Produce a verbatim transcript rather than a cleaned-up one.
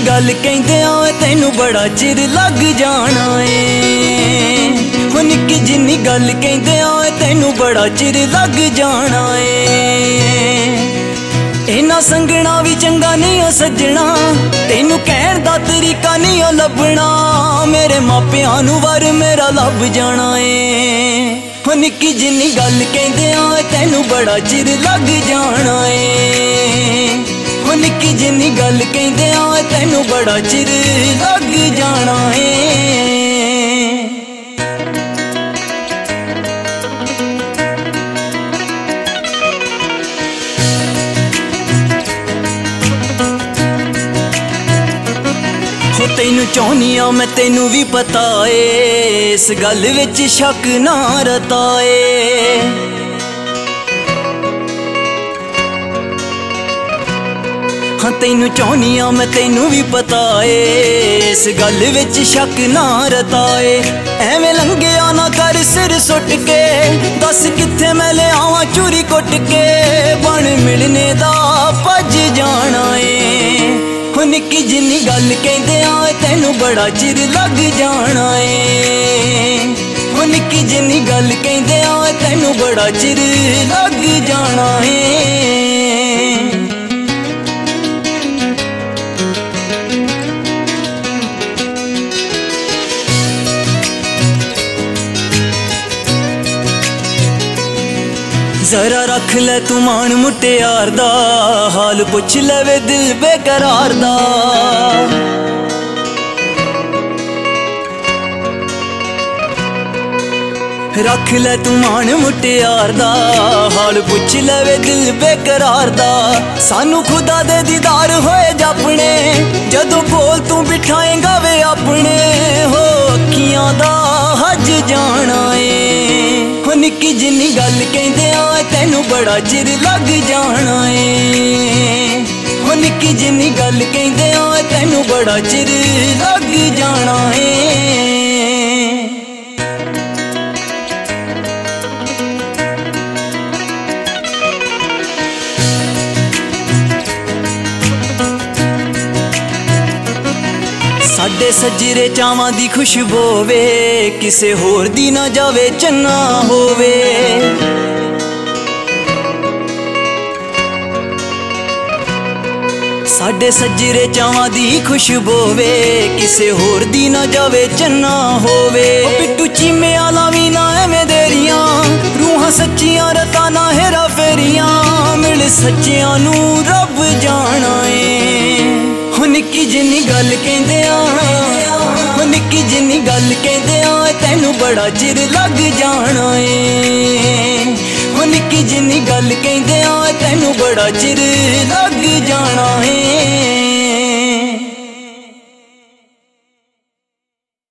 गल कहंदियां तैनू बड़ा चिर लग जाना ए। हो निक्की जिन्नी गल कहंदियां तैनू बड़ा चिर लग जाना ए। इन्ना संगना भी चंगा नहीं हो सजना, तैनू कहण दा तरीका नहीं हो लभना। मेरे मापियां नू वर मेरा लभ जाना ए। हो निक्की जिन्नी गल कहंदियां तैनू बड़ा चिर लग जाना ए। हो निक्की जिन्नी गल कहंदियां तैनू बड़ा चिर लग जाना ए। तैनू चाहनिया मैं तैनू भी पता ए, इस गल विच शक ना रताए। हाँ तैनू चाहनिया मैं तैनू भी पता ए, इस गल विच शक ना रताए। एवें लंघिया ना कर सिर सुट के, दस कित्थे मैं ले आवां चूरी कुट के। बन मिलने दा भज जाना ए। हो निक्की जिन्नी गल कहंदियां तैनू बड़ा चिर लग जाना ए। हो निक्की जिन्नी गल कहंदियां तैनू बड़ा चिर लग जाना ए। जरा रख ले तू मान मुटियार दा, हाल पुछ लवे दिल बेकरार दा। रख ले तू मान मुटियार दा, हाल पुछ लवे दिल बेकरार दा। सानू खुदा दे दीदार होए जापने, जदों कोल तू बिठाएगा वे अपने। हो अखियां दा हज जाना ए। हो निक्की जिन्नी गल कहंदियां तैनू बड़ा चिर लग जाना ए। हो निक्की जिन्नी गल कहंदियां तैनू बड़ा चिर लग जाना ए। साडे सजरे चावां दी खुशबू वे, किसे होर दी ना जावे चन्ना होवे। साडे सजरे चावां दी खुशबू वे, किसे होर दी ना जावे चन्ना होवे। पिट्टू चीमे आला भी ना एवें देरियां, रूहां सच्चियां रता ना हेरा फेरियां। मिल सच्चियां नू रब जाना ए। हो निक्की जिन्नी गल कहंदियां, हो निक्की जिन्नी गल कहंदियां तैनू बड़ा चिर लग जाना ए। हो निक्की जिन्नी गल कहंदियां तैनू बड़ा चिर लग जाना ए।